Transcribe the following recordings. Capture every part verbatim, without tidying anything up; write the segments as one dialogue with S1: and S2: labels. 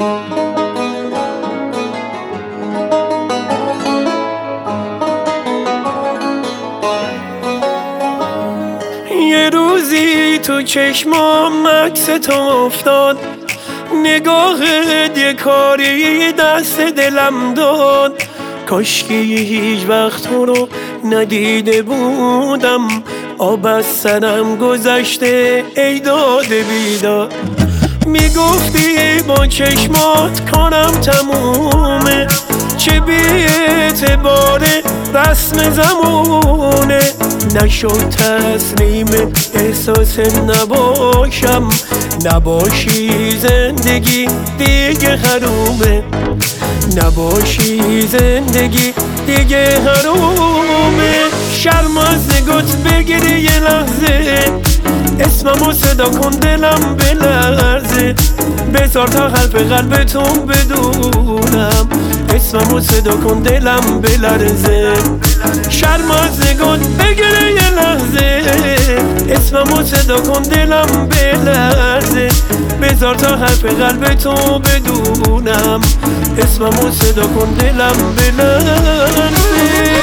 S1: یه روزی تو چشمام عکس تو افتاد، نگاهت یه کاری دست دلم داد. کاشکی هیچ وقت تو رو ندیده بودم، آب از سرم گذشته ای داده بیداد. میگفتی با چشمات کارم تمومه، چه بی اعتباره رسم زمونه. نشد تسلیم احساس نباشم، نباشی زندگی دیگه حرومه، نباشی زندگی دیگه حرومه. شرم از نگات بگیری یه لحظه، اسممو صدا کن دلم بلرزه. بذار تا حرف قلبتون بدونم، اسممو صدا کن دلم بلرزه. شرم از نگات بگیره یه لحظه، اسممو صدا کن دلم بلرزه. بذار تا حرف قلبتون بدونم، اسممو صدا کن دلم بلرزه.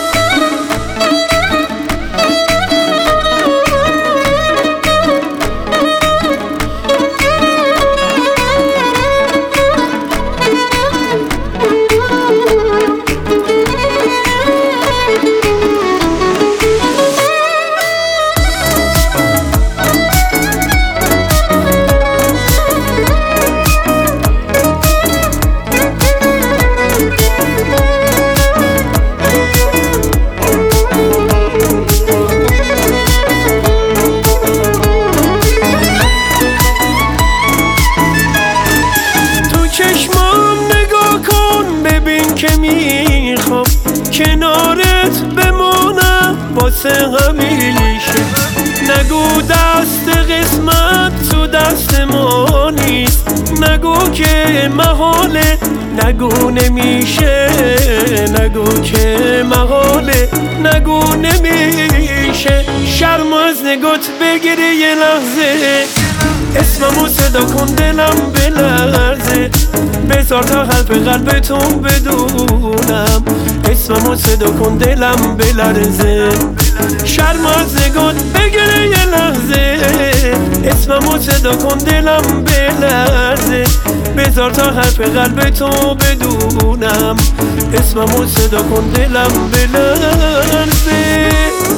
S1: که میخوام کنارت بمونم واسه همیشه. نگو دست قسمت تو دست ما نیست، نگو که محاله، نگو نمیشه، نگو که محاله، نگو نمیشه. شرم از نگات بگیری یه لحظه، اسممو صدا کن دلم بلرزه. بذار تا حرف قلبتون بدونم، اسممو صدا کن دلم بلرزه. شرم از نگات بگیره یه لحظه، اسممو صدا کن دلم بلرزه. بذار تا حرف قلبتون بدونم، اسممو صدا کن دلم بلرزه.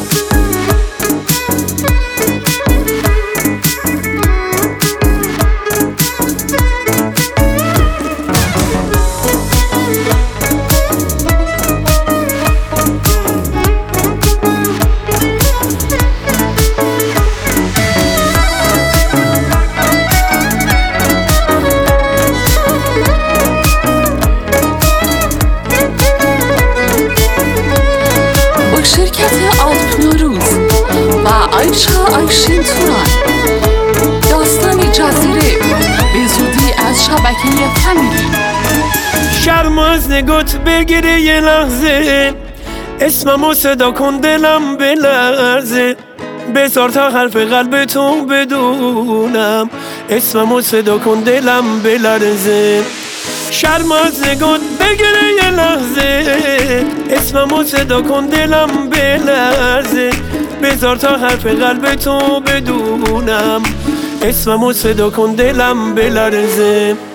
S2: شرکت آلپ نوروز و عایشا آیشین توران، داستان جزیره به زودی از شبکه فامیلی.
S1: شرم از نگات بگیره یه لحظه، اسممو صدا کن دلم بلرزه. بذار تا حرف قلبتون بدونم، اسممو صدا کن دلم بلرزه. شرم از نگات بگیره یه لحظه، اسممو صدا کن دلم بلرزه. بذار تا حرف قلبتون بدونم، اسممو صدا کن دلم بلرزه.